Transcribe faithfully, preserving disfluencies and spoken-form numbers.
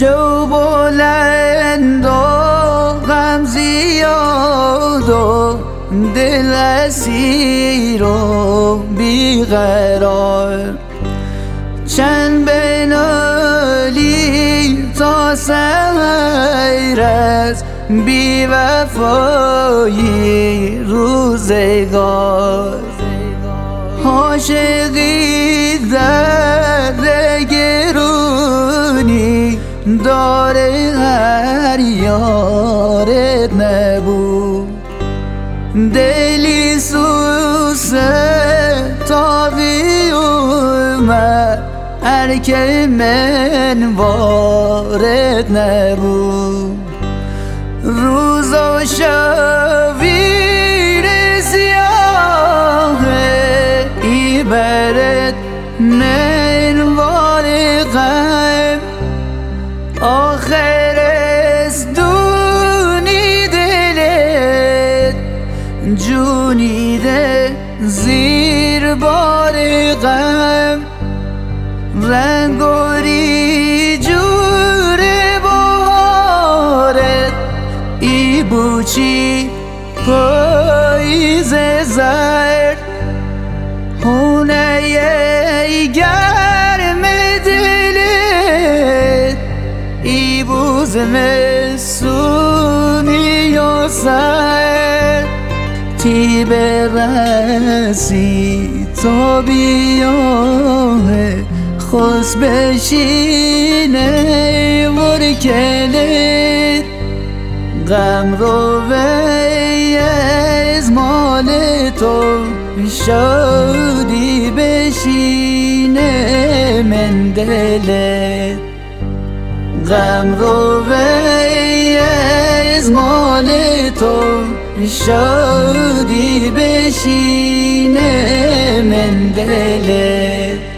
شو بلند و غم زیاد و دل اسیر و بیقرار، چند بنالی تا سحر از بی وفایی روزگار. عاشقی درد گرونی داره هر یارت نبود، دلی سوسه تا بیومد هر که من وارد نبود. روز و شبیر سیاه ایبرت منوار غم، آخر از دونی دلت جونیده زیر بار غم. رنگ و ری جور بهارت ای بوچی پاییز زرد، خونه گرم دلت ای بوز مسونی و سر. تی برسی تا بیاه خوش بشینه ورکلت، غم رو وی از مال تو شادی بشینه من دلت. غم رو وی از مال تو شادی بشینه من دلت.